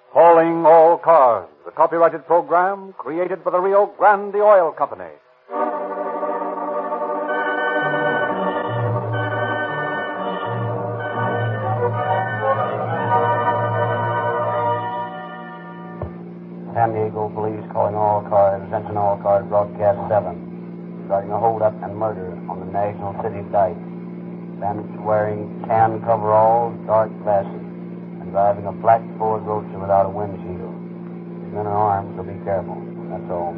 Calling All Cars, the copyrighted program created by the Rio Grande Oil Company. San Diego Police calling all cars, attention all cars, broadcast 7. Starting a holdup and murder on the National City Dike. Bandits wearing tan coveralls, dark glasses, and driving a black Ford Roadster without a windshield. These men are armed, so be careful. That's all.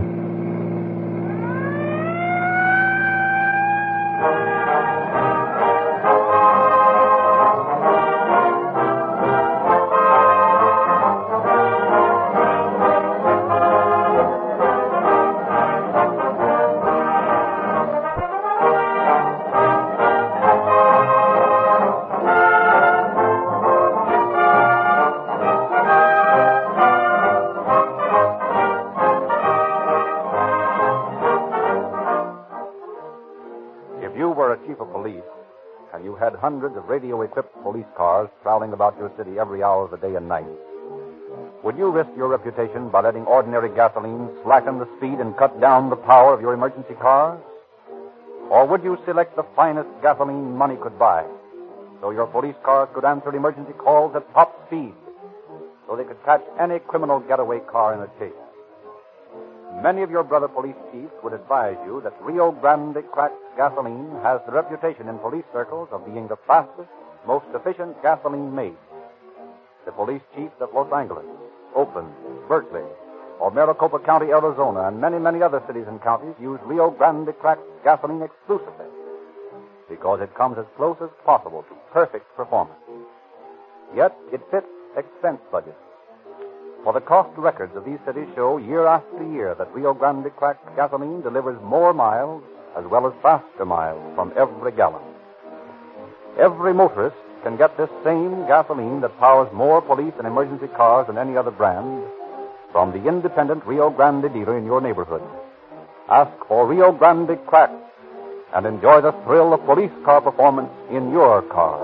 Hundreds of radio-equipped police cars prowling about your city every hour of the day and night. Would you risk your reputation by letting ordinary gasoline slacken the speed and cut down the power of your emergency cars? Or would you select the finest gasoline money could buy, so your police cars could answer emergency calls at top speed, so they could catch any criminal getaway car in a chase? Many of your brother police chiefs would advise you that Rio Grande cracked gasoline has the reputation in police circles of being the fastest, most efficient gasoline made. The police chiefs of Los Angeles, Oakland, Berkeley, or Maricopa County, Arizona, and many, many other cities and counties use Rio Grande cracked gasoline exclusively because it comes as close as possible to perfect performance. Yet it fits expense budgets. For the cost records of these cities show year after year that Rio Grande cracked gasoline delivers more miles as well as faster miles from every gallon. Every motorist can get this same gasoline that powers more police and emergency cars than any other brand from the independent Rio Grande dealer in your neighborhood. Ask for Rio Grande cracked and enjoy the thrill of police car performance in your car.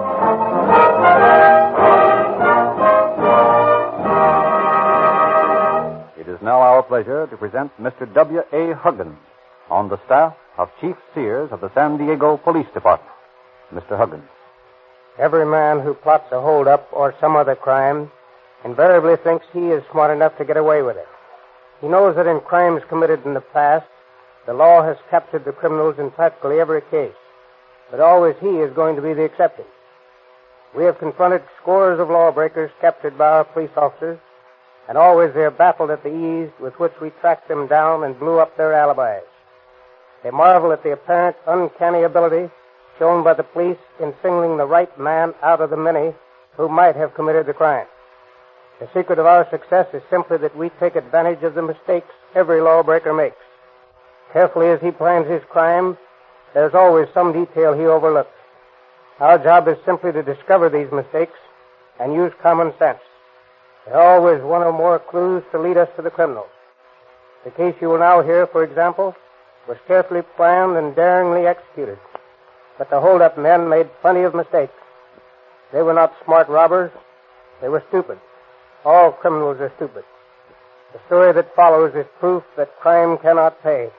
It is now our pleasure to present Mr. W.A. Huggins on the staff of Chief Sears of the San Diego Police Department. Mr. Huggins. Every man who plots a hold-up or some other crime invariably thinks he is smart enough to get away with it. He knows that in crimes committed in the past, the law has captured the criminals in practically every case, but always he is going to be the exception. We have confronted scores of lawbreakers captured by our police officers, and always they are baffled at the ease with which we tracked them down and blew up their alibis. They marvel at the apparent uncanny ability shown by the police in singling the right man out of the many who might have committed the crime. The secret of our success is simply that we take advantage of the mistakes every lawbreaker makes. Carefully as he plans his crime, there's always some detail he overlooks. Our job is simply to discover these mistakes and use common sense. There are always one or more clues to lead us to the criminals. The case you will now hear, for example, was carefully planned and daringly executed. But the hold-up men made plenty of mistakes. They were not smart robbers. They were stupid. All criminals are stupid. The story that follows is proof that crime cannot pay.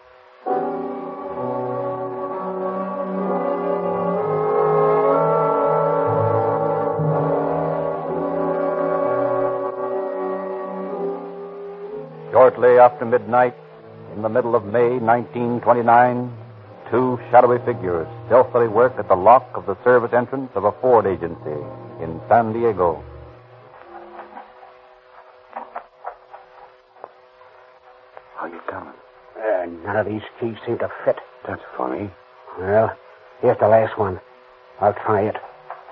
Shortly after midnight, in the middle of May 1929, two shadowy figures stealthily worked at the lock of the service entrance of a Ford agency in San Diego. How you coming? None of these keys seem to fit. That's funny. Well, here's the last one. I'll try it.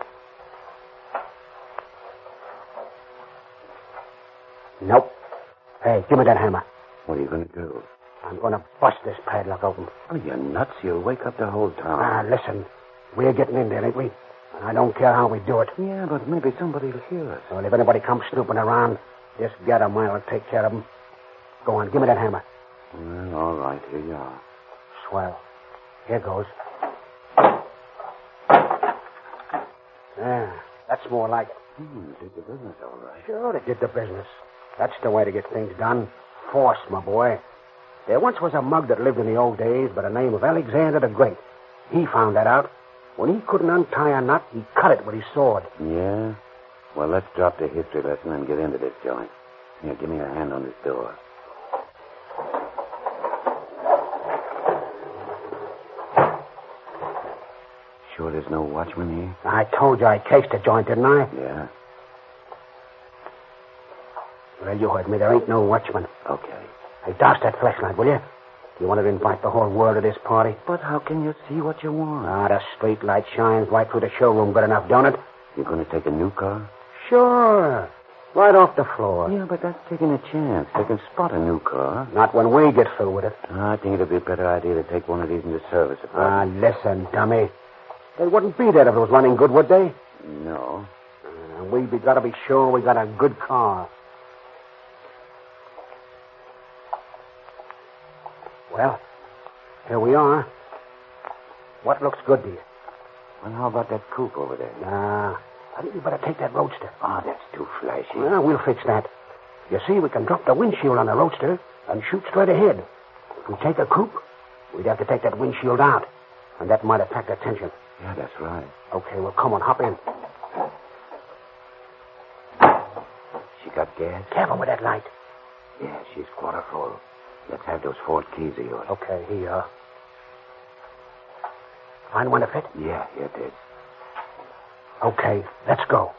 Nope. Hey, give me that hammer. What are you going to do? I'm going to bust this padlock open. Oh, you're nuts. You'll wake up the whole town. Listen. We're getting in there, ain't we? And I don't care how we do it. Yeah, but maybe somebody will hear us. Well, if anybody comes snooping around, just get 'em. I'll take care of 'em. Go on, give me that hammer. Well, all right. Here you are. Swell. Here goes. Yeah, that's more like it. Did the business all right. Sure, they did the business. That's the way to get things done. Force, my boy. There once was a mug that lived in the old days by the name of Alexander the Great. He found that out. When he couldn't untie a knot, he cut it with his sword. Yeah? Well, let's drop the history lesson and get into this joint. Here, give me a hand on this door. Sure there's no watchman here? I told you I cased the joint, didn't I? Yeah. Well, you heard me. There ain't no watchman. Okay. Hey, douse that flashlight, will you? You want to invite the whole world to this party? But how can you see what you want? The street light shines right through the showroom good enough, don't it? You're going to take a new car? Sure. Right off the floor. Yeah, but that's taking a chance. They can spot a new car. Not when we get through with it. I think it'd be a better idea to take one of these into service. Listen, dummy. They wouldn't be there if it was running good, would they? No. We got to be sure we got a good car. Well, here we are. What looks good to you? And how about that coupe over there? I think we better take that roadster. That's too flashy. Well, we'll fix that. You see, we can drop the windshield on the roadster and shoot straight ahead. If we take a coupe, we'd have to take that windshield out, and that might attract attention. Yeah, that's right. Okay, well, come on, hop in. She got gas? Careful with that light. Yeah, she's quarter full. Let's have those Ford keys of yours. Okay, here you are. Find one to fit? Yeah, it is. Okay, let's go.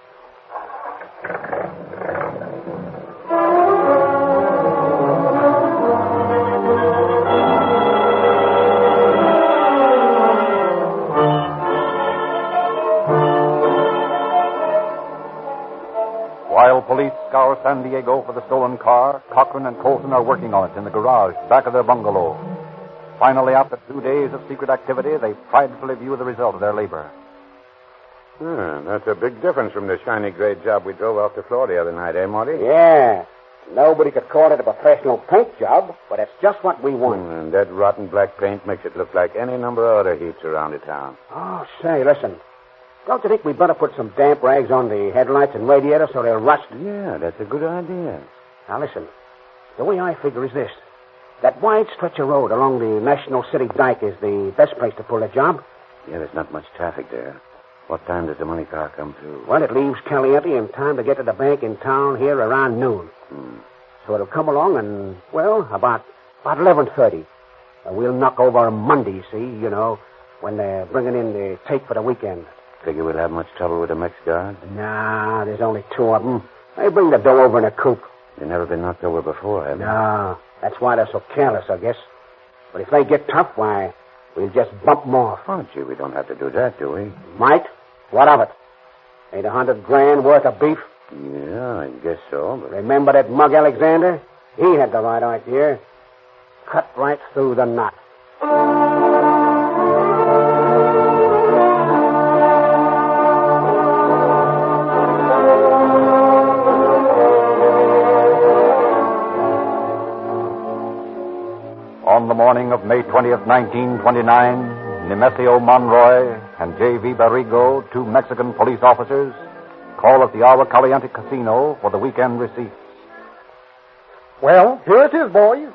While police scour San Diego for the stolen car, Cochran and Colson are working on it in the garage back of their bungalow. Finally, after 2 days of secret activity, they pridefully view the result of their labor. That's a big difference from the shiny gray job we drove off the floor the other night, eh, Morty? Yeah. Nobody could call it a professional paint job, but it's just what we want. And that rotten black paint makes it look like any number of other heaps around the town. Oh, say, listen. Don't you think we'd better put some damp rags on the headlights and radiator so they'll rust? Yeah, that's a good idea. Now, listen. The way I figure is this. That wide stretch of road along the National City Dike is the best place to pull the job. Yeah, there's not much traffic there. What time does the money car come through? Well, it leaves Caliente in time to get to the bank in town here around noon. So it'll come along and, well, about 11:30. We'll knock over Monday, see, you know, when they're bringing in the tape for the weekend. Figure we'll have much trouble with the Mex guards? Nah, there's only 2 of them. They bring the dough over in a coupe. They've never been knocked over before, have they? No, that's why they're so careless, I guess. But if they get tough, why, we'll just bump them off. Oh, gee, we don't have to do that, do we? Might. What of it? Ain't $100,000 worth of beef? Yeah, I guess so, but... Remember that mug Alexander? He had the right idea. Cut right through the knot. On the morning of May 20th, 1929, Nemesio Monroy and J.V. Barrigo, 2 Mexican police officers, call at the Agua Caliente Casino for the weekend receipts. Well, here it is, boys.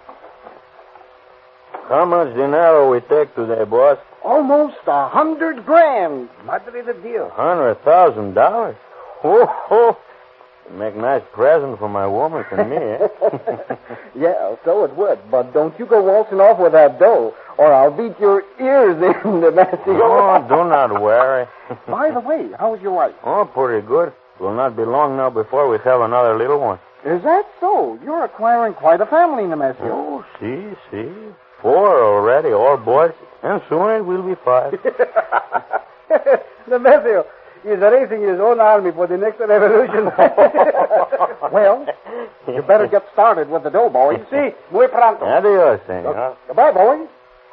How much dinero we take today, boss? Almost $100,000. Madre de Dios. $100,000? Oh, make a nice present for my woman and me, eh? Yeah, so it would. But don't you go waltzing off with that dough, or I'll beat your ears in, Nemesio. Oh, do not worry. By the way, how's your wife? Oh, pretty good. Will not be long now before we have another little one. Is that so? You're acquiring quite a family, Nemesio. Oh, see. 4 already, all boys. And soon it will be 5. Nemesio, he's raising his own army for the next revolution. Well, you better get started with the dough, boys. See, muy pronto. Adios, senor. Goodbye, boys.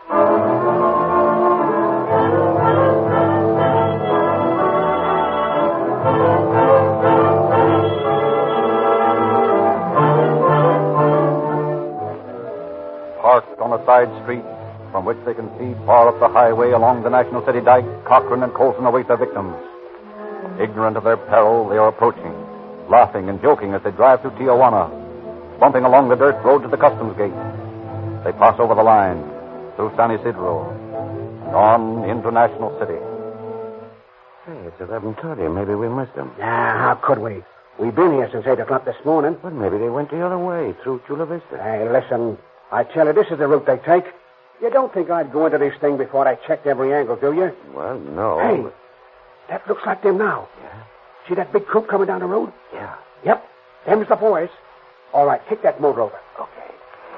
Parked on a side street from which they can see far up the highway along the National City Dike, Cochran and Colson await their victims. Ignorant of their peril, they are approaching, laughing and joking as they drive through Tijuana, bumping along the dirt road to the customs gate. They pass over the line, through San Isidro, and on into National City. Hey, it's 11:30. Maybe we missed them. Yeah, how could we? We've been here since 8 o'clock this morning. But maybe they went the other way, through Chula Vista. Hey, listen, I tell you, this is the route they take. You don't think I'd go into this thing before I checked every angle, do you? Well, no. Hey, that looks like them now. Yeah? See that big coupe coming down the road? Yeah. Yep, them's the boys. All right, kick that motor over. Okay.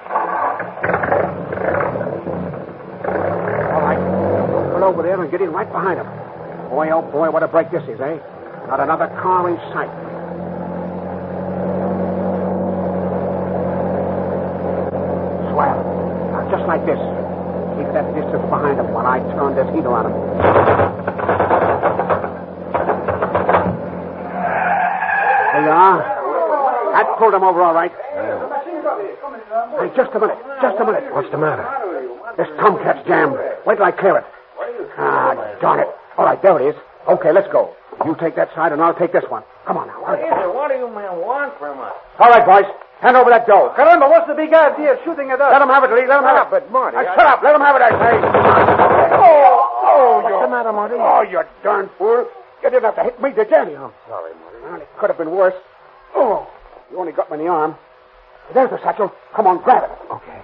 All right, pull over there and get in right behind them. Boy, oh boy, what a break this is, eh? Not another car in sight. Swell. Now, just like this. Keep that distance behind them while I turn this heater on them. There you are. That pulled them over all right. Hey, just a minute. What's the matter? This tomcat's jammed. Wait till I clear it. Ah, darn it. All right, there it is. Okay, let's go. You take that side and I'll take this one. Come on now. Hurry. What do you men want from us? All right, boys. Hand over that dough. Caramba, what's the big idea of shooting at us? Let them have it, Lee. Let them have it. But, Marty... Shut up. Let them have it, I say. What's the matter, Marty? Oh, you darn fool. You didn't have to hit me, did you? I'm sorry, Marty. Well, it could have been worse. Oh, you only got me in the arm. There's the satchel. Come on, grab it. Okay.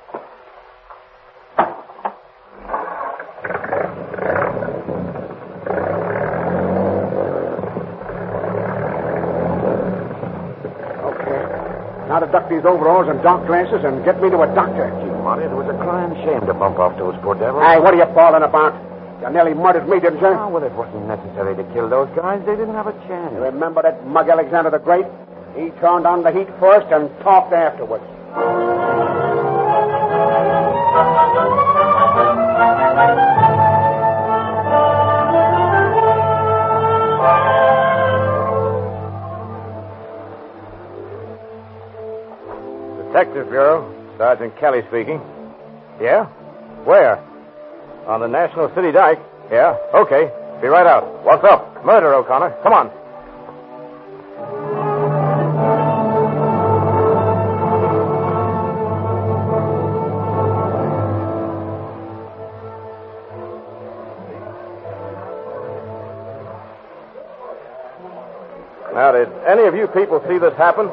Now to duck these overalls and dark glasses and get me to a doctor. Gee, Marty, it was a crying shame to bump off those poor devils. Hey, what are you bawling about? You nearly murdered me, didn't you? Oh, well, it wasn't necessary to kill those guys. They didn't have a chance. You remember that mug Alexander the Great? He turned on the heat first and talked afterwards. Detective Bureau. Sergeant Kelly speaking. Yeah? Where? On the National City Dike. Yeah? Okay. Be right out. What's up? Murder, O'Connor. Come on. Now, did any of you people see this happen?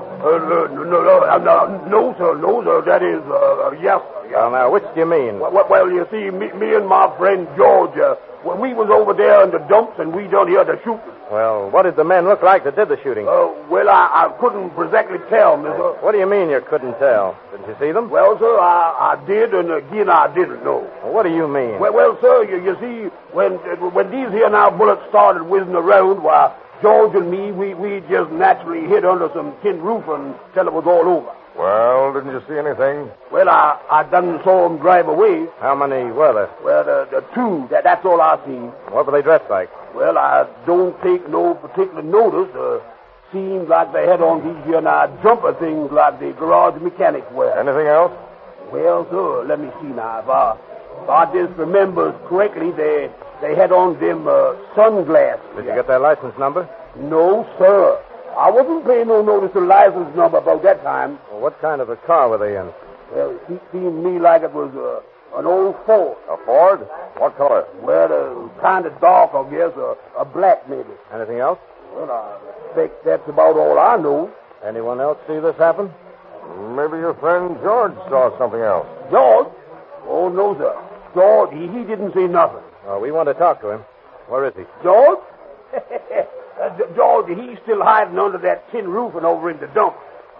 No, sir. That is, yes. Well, now, which do you mean? Well, you see, me and my friend George, we was over there in the dumps and we done hear the shooting. Well, what did the men look like that did the shooting? Well, I couldn't exactly tell, mister. What do you mean you couldn't tell? Didn't you see them? Well, sir, I did, and again I didn't know. Well, what do you mean? Well, sir, you see, when these here now bullets started whizzing around, why, George and me, we just naturally hid under some tin roof until it was all over. Well, didn't you see anything? Well, I done saw them drive away. How many were there? Well, the two, that's all I seen. What were they dressed like? Well, I don't take no particular notice. Seems like they had on these here now jumper things like the garage mechanics wear. Anything else? Well, sir, let me see now. If I just remember correctly, they had on them sunglasses. Did you get their license number? No, sir. I wasn't paying no notice to license number about that time. Well, what kind of a car were they in? Well, it seemed to me like it was an old Ford. A Ford? What color? Well, kind of dark, I guess, a black maybe. Anything else? Well, I think that's about all I know. Anyone else see this happen? Maybe your friend George saw something else. George? Oh, no, sir. George, he didn't see nothing. Oh, we want to talk to him. Where is he? George? George, he's still hiding under that tin roof and over in the dump.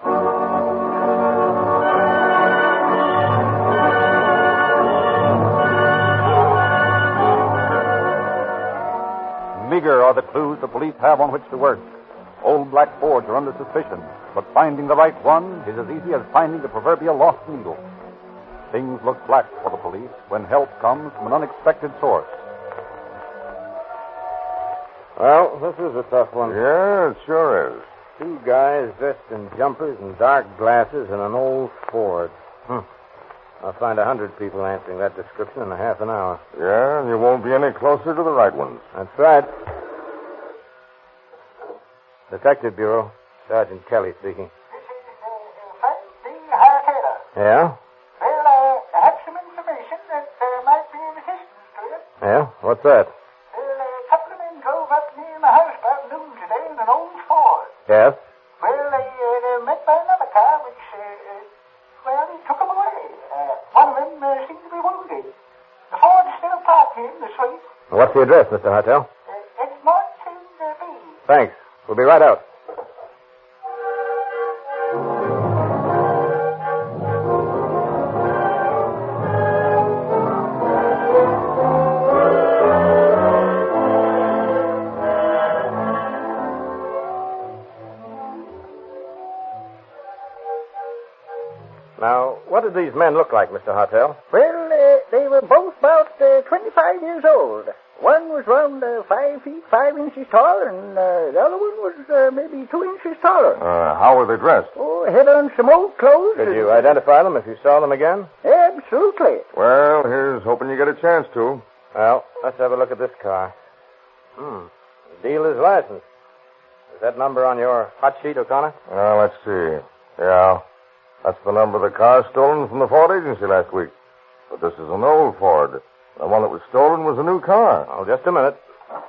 Meager are the clues the police have on which to work. Old black Fords are under suspicion, but finding the right one is as easy as finding the proverbial lost needle. Things look black for the police when help comes from an unexpected source. Well, this is a tough one. Yeah, it sure is. Two guys dressed in jumpers and dark glasses in an old Ford. I'll find 100 people answering that description in a half an hour. Yeah, and you won't be any closer to the right ones. That's right. Detective Bureau. Sergeant Kelly speaking. This is Frank D. Hartaylor. Yeah? Well, I have some information that might be of assistance to you. Yeah? What's that? Well, a couple of men drove up near my house about noon today in an old Ford. Yes? Well, they met by another car, which, they took them away. One of them seemed to be wounded. The Ford's still parked here in the street. What's the address, Mr. Hartel? It's marked in B. Thanks. We'll be right out. Now, what did these men look like, Mr. Hartel? Well, they were both about 25 years old. One was around 5 feet 5 inches tall, and the other one was maybe 2 inches taller. How were they dressed? Oh, had on some old clothes. Could you identify them if you saw them again? Absolutely. Well, here's hoping you get a chance to. Well, let's have a look at this car. Dealer's license. Is that number on your hot sheet, O'Connor? Let's see. Yeah. That's the number of the car stolen from the Ford agency last week. But this is an old Ford. The one that was stolen was a new car. Oh, just a minute.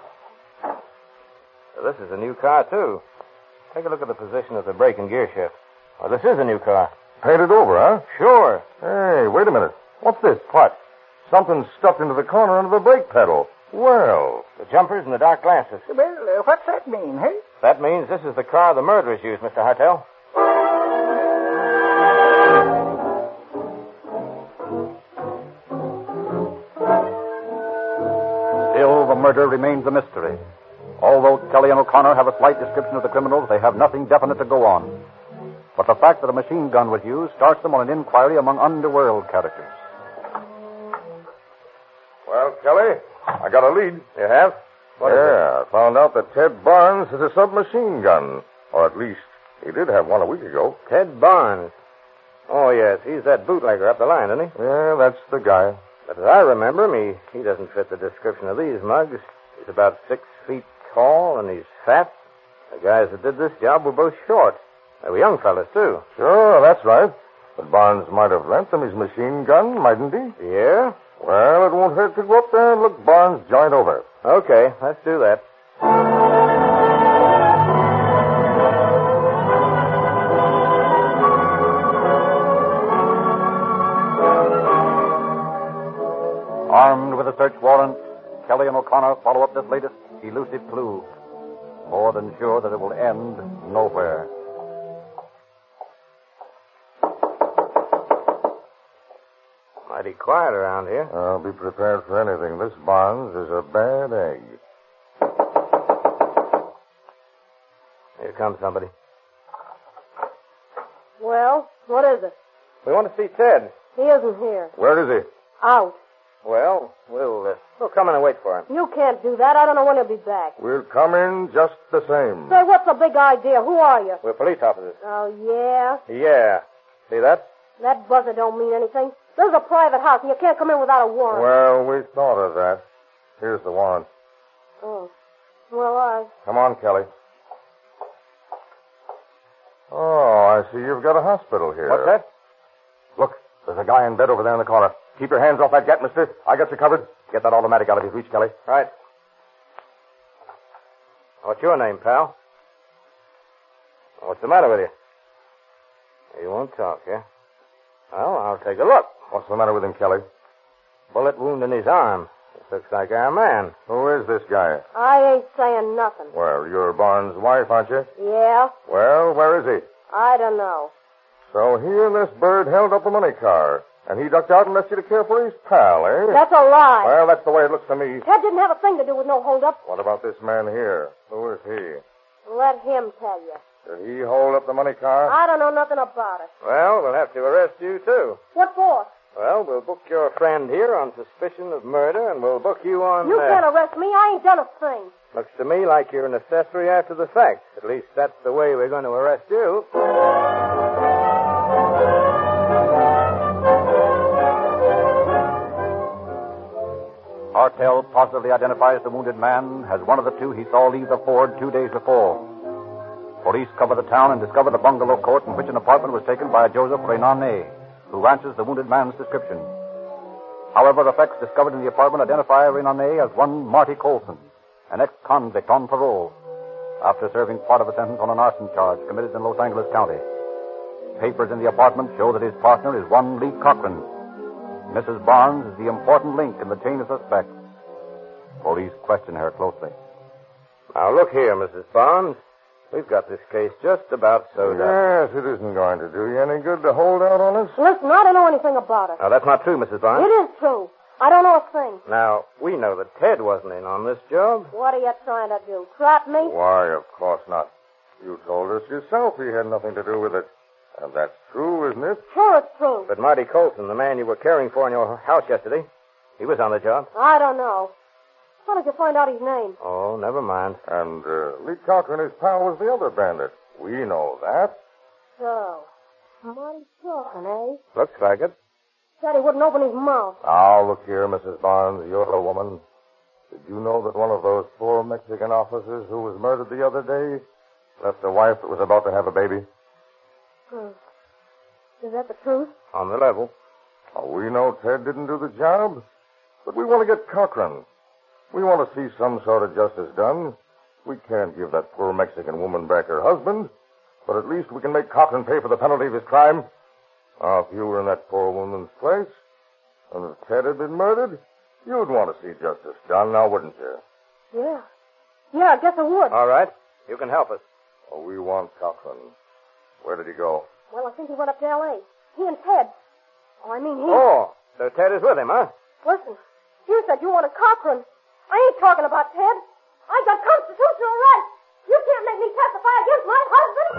This is a new car, too. Take a look at the position of the brake and gear shift. Well, this is a new car. Painted over, huh? Sure. Hey, wait a minute. What's this? What? Something stuck into the corner under the brake pedal. Well. The jumpers and the dark glasses. Well, what's that mean, hey? That means this is the car the murderers used, Mr. Hartel. Still, the murder remains a mystery. Although Kelly and O'Connor have a slight description of the criminals, they have nothing definite to go on. But the fact that a machine gun was used starts them on an inquiry among underworld characters. Well, Kelly, I got a lead. You have? What is I found out that Ted Barnes has a submachine gun. Or at least, he did have one a week ago. it? Ted Barnes. Oh, yes. He's that bootlegger up the line, isn't he? Yeah, that's the guy. But as I remember him, he doesn't fit the description of these mugs. He's about 6 feet tall, and he's fat. The guys that did this job were both short. They were young fellas, too. Sure, that's right. But Barnes might have lent them his machine gun, mightn't he? Yeah? Well, it won't hurt to go up there and look Barnes' joint over. Okay, let's do that. Armed with a search warrant, Kelly and O'Connor follow up this latest elusive clue. More than sure that it will end nowhere. Mighty quiet around here. I'll be prepared for anything. This Barnes is a bad egg. Here comes somebody. Well, what is it? We want to see Ted. He isn't here. Where is he? Out. Well, we'll come in and wait for him. You can't do that. I don't know when he'll be back. We'll come in just the same. Say, what's the big idea? Who are you? We're police officers. Oh, yeah? Yeah. See that? That buzzer don't mean anything. This is a private house, and you can't come in without a warrant. Well, we thought of that. Here's the warrant. Oh. Well, Come on, Kelly. Oh, I see you've got a hospital here. What's that? Look, there's a guy in bed over there in the corner. Keep your hands off that gat, mister. I got you covered. Get that automatic out of his reach, Kelly. Right. What's your name, pal? What's the matter with you? You won't talk, yeah? Well, I'll take a look. What's the matter with him, Kelly? Bullet wound in his arm. This looks like our man. Who is this guy? I ain't saying nothing. Well, you're Barnes' wife, aren't you? Yeah? Well, where is he? I don't know. So he and this bird held up the money car, and he ducked out and left you to care for his pal, eh? That's a lie. Well, that's the way it looks to me. Ted didn't have a thing to do with no hold-up. What about this man here? Who is he? Let him tell you. Did he hold up the money car? I don't know nothing about it. Well, we'll have to arrest you, too. What for? Well, we'll book your friend here on suspicion of murder, and we'll book you on... You can't arrest me. I ain't done a thing. Looks to me like you're an accessory after the fact. At least that's the way we're going to arrest you. Hartel positively identifies the wounded man as one of the two he saw leave the Ford 2 days before. Police cover the town and discover the bungalow court in which an apartment was taken by a Joseph Renane, who answers the wounded man's description. However, effects discovered in the apartment identify Renane as one Marty Colson, an ex-convict on parole, after serving part of a sentence on an arson charge committed in Los Angeles County. Papers in the apartment show that his partner is one Lee Cochran. Mrs. Barnes is the important link in the chain of suspects. Police question her closely. Now, look here, Mrs. Barnes. We've got this case just about sewed up. Yes, it isn't going to do you any good to hold out on us. Listen, I don't know anything about it. Now, that's not true, Mrs. Barnes. It is true. I don't know a thing. Now, we know that Ted wasn't in on this job. What are you trying to do? Trap me? Why, of course not. You told us yourself he had nothing to do with it. And that's true, isn't it? Sure, it's true. But Marty Colson, the man you were caring for in your house yesterday, he was on the job. I don't know. How did you find out his name? Oh, never mind. And Lee Cochran, his pal, was the other bandit. We know that. So, Marty Cochran, eh? Looks like it. Said he wouldn't open his mouth. Now, look here, Mrs. Barnes. You're a woman. Did you know that one of those poor Mexican officers who was murdered the other day left a wife that was about to have a baby? Is that the truth? On the level. Oh, we know Ted didn't do the job, but we want to get Cochran. We want to see some sort of justice done. We can't give that poor Mexican woman back her husband, but at least we can make Cochran pay for the penalty of his crime. Now, if you were in that poor woman's place, and if Ted had been murdered, you'd want to see justice done, now wouldn't you? Yeah. Yeah, I guess I would. All right. You can help us. Oh, we want Cochran. Where did he go? Well, I think he went up to L.A. He and Ted. Oh, I mean he. Oh, so Ted is with him, huh? Listen, you said you wanted Cochran. I ain't talking about Ted. I got constitutional rights. You can't make me testify against my husband.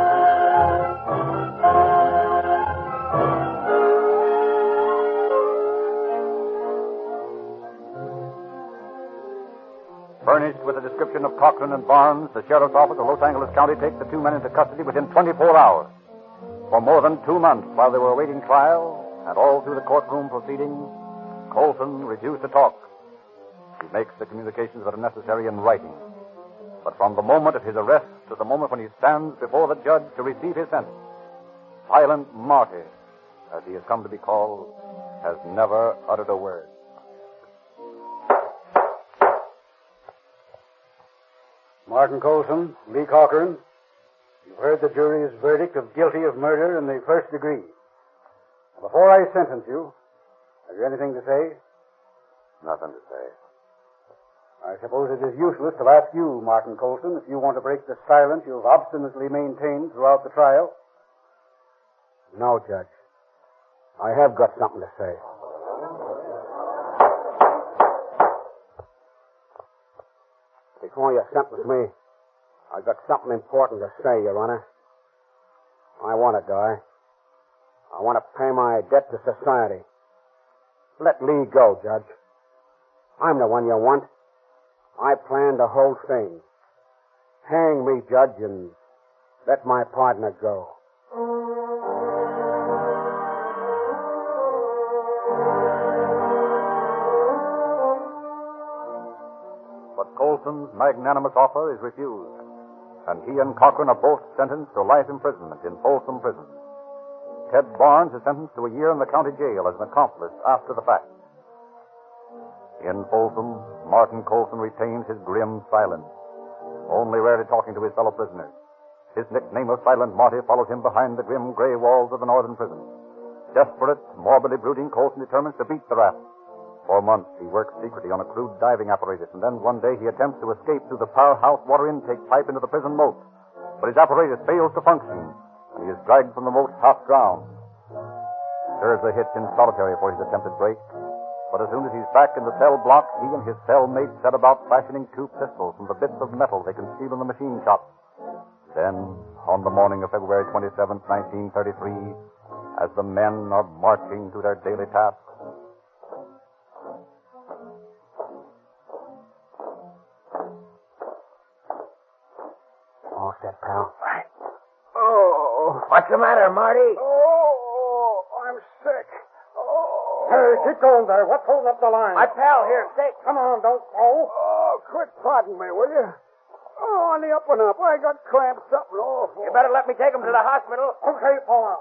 Furnished with a description of Cochran and Barnes, the sheriff's office of Los Angeles County takes the two men into custody within 24 hours. For more than 2 months, while they were awaiting trial, and all through the courtroom proceedings, Colson refused to talk. He makes the communications that are necessary in writing. But from the moment of his arrest to the moment when he stands before the judge to receive his sentence, Silent Marty, as he has come to be called, has never uttered a word. Martin Colson, Lee Cochran, you've heard the jury's verdict of guilty of murder in the first degree. Before I sentence you, have you anything to say? Nothing to say. I suppose it is useless to ask you, Martin Colson, if you want to break the silence you've obstinately maintained throughout the trial. No, Judge. I have got something to say. Before you sentence me, I got something important to say, Your Honor. I want to die. I want to pay my debt to society. Let Lee go, Judge. I'm the one you want. I planned the whole thing. Hang me, Judge, and let my partner go. But Colson's magnanimous offer is refused, and he and Cochran are both sentenced to life imprisonment in Folsom Prison. Ted Barnes is sentenced to a year in the county jail as an accomplice after the fact. In Folsom, Martin Colson retains his grim silence, only rarely talking to his fellow prisoners. His nickname of Silent Marty follows him behind the grim gray walls of the northern prison. Desperate, morbidly brooding, Colson determines to beat the rap. For months, he works secretly on a crude diving apparatus, and then one day he attempts to escape through the powerhouse water intake pipe into the prison moat. But his apparatus fails to function, and he is dragged from the moat half-drowned. Serves a hitch in solitary for his attempted break. But as soon as he's back in the cell block, he and his cellmate set about fashioning 2 pistols from the bits of metal they conceal in the machine shop. Then, on the morning of February 27th, 1933, as the men are marching to their daily task, All set, pal. Right. Oh, what's the matter, Marty? Oh, I'm sick. Oh. Hey, keep going there. What's holding up the line? My pal here, sick. Come on, don't go. Oh, quit prodding me, will you? Oh, on the up and up. I got cramps, something awful. You better let me take him to the hospital. Okay, Paul.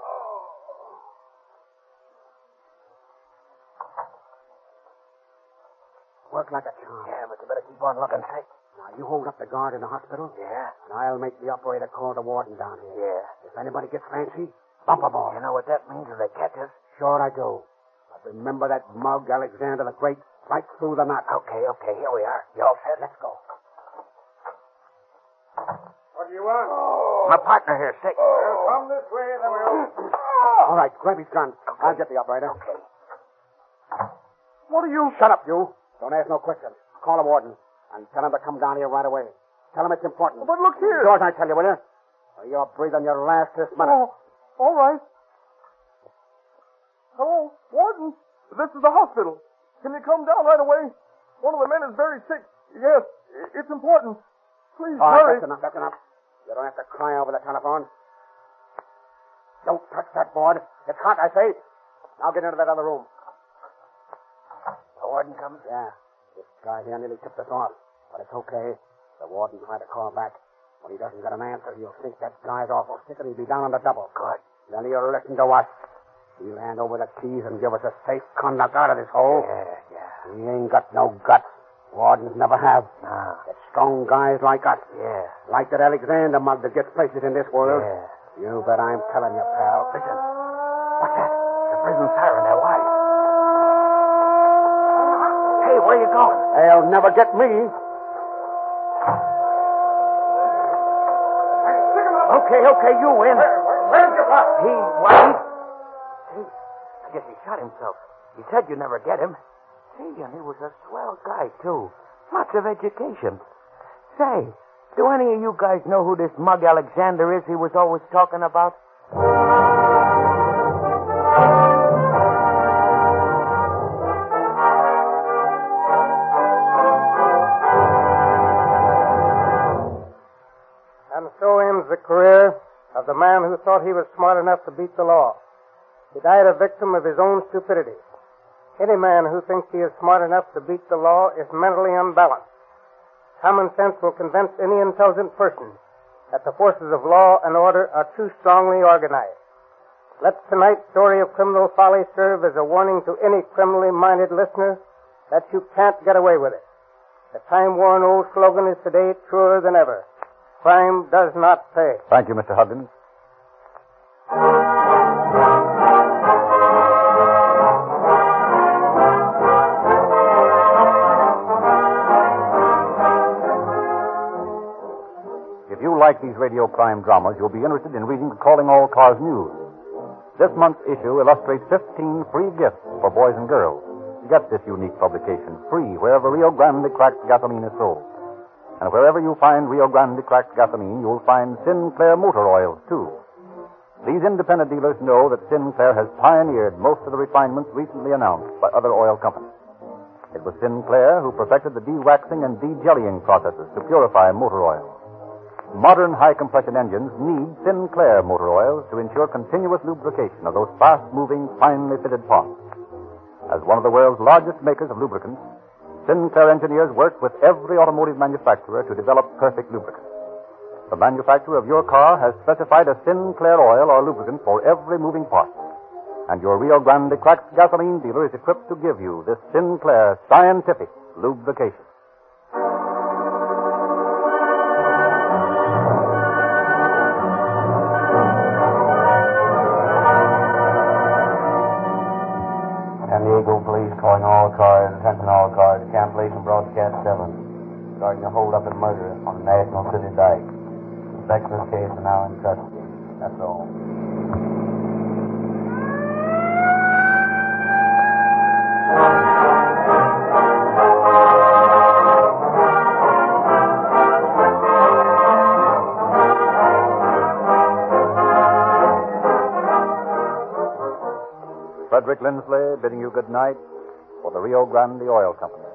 Work like a charm. Yeah, but you better keep on looking tight. Now, you hold up the guard in the hospital. Yeah? And I'll make the operator call the warden down here. Yeah. If anybody gets fancy, bump them all. You know what that means if they catch us? Sure I do. But remember that mug, Alexander the Great, right through the knot. Okay, here we are. You all set? Let's go. What do you want? My partner here's sick. Come this way, then we'll... All right, grab his gun. Okay. I'll get the operator. Okay. What are you... Shut up, you. Don't ask no questions. Call the warden and tell him to come down here right away. Tell him it's important. But look here. George, I tell you, will you? Or you're breathing your last this minute. Oh, all right. Hello, Warden. This is the hospital. Can you come down right away? One of the men is very sick. Yes, it's important. Please, All right, hurry. that's enough. You don't have to cry over the telephone. Don't touch that board. It's hot, I say. Now get into that other room. The warden comes? Yeah. This guy here nearly tipped us off. But it's okay. The warden tried to call back. When he doesn't get an answer, he'll think that guy's awful sick and he'll be down on the double. Good. Then he'll listen to us. He'll hand over the keys and give us a safe conduct out of this hole. Yeah. He ain't got no guts. Wardens never have. No. It's strong guys like us. Yeah. Like that Alexander mug that gets places in this world. Yeah. You bet I'm telling you, pal. Listen. What's that? The prison siren. They're wise. Hey, where you going? They'll never get me. Okay, you win. Where's your pop? Hey, I guess he shot himself. He said you'd never get him. Hey, and he was a swell guy, too. Lots of education. Say, do any of you guys know who this mug Alexander is he was always talking about? And so ends the career of the man who thought he was smart enough to beat the law. He died a victim of his own stupidity. Any man who thinks he is smart enough to beat the law is mentally unbalanced. Common sense will convince any intelligent person that the forces of law and order are too strongly organized. Let tonight's story of criminal folly serve as a warning to any criminally minded listener that you can't get away with it. The time-worn old slogan is today truer than ever. Crime does not pay. Thank you, Mr. Huggins. If you like these radio crime dramas, you'll be interested in reading the Calling All Cars news. This month's issue illustrates 15 free gifts for boys and girls. Get this unique publication free wherever Rio Grande cracked gasoline is sold. And wherever you find Rio Grande cracked gasoline, you'll find Sinclair motor oils, too. These independent dealers know that Sinclair has pioneered most of the refinements recently announced by other oil companies. It was Sinclair who perfected the de-waxing and de-jellying processes to purify motor oil. Modern high-compression engines need Sinclair motor oils to ensure continuous lubrication of those fast-moving, finely fitted parts. As one of the world's largest makers of lubricants, Sinclair engineers work with every automotive manufacturer to develop perfect lubricants. The manufacturer of your car has specified a Sinclair oil or lubricant for every moving part. And your Rio Grande cracked gasoline dealer is equipped to give you this Sinclair scientific lubrication. San Diego Police calling all cars, attention all cars, cancellation broadcast 7. Regarding a hold-up and murder on the National City Dike. Suspects in this case are now in custody. That's all. Frederick Lindsley bidding you good night for the Rio Grande Oil Company.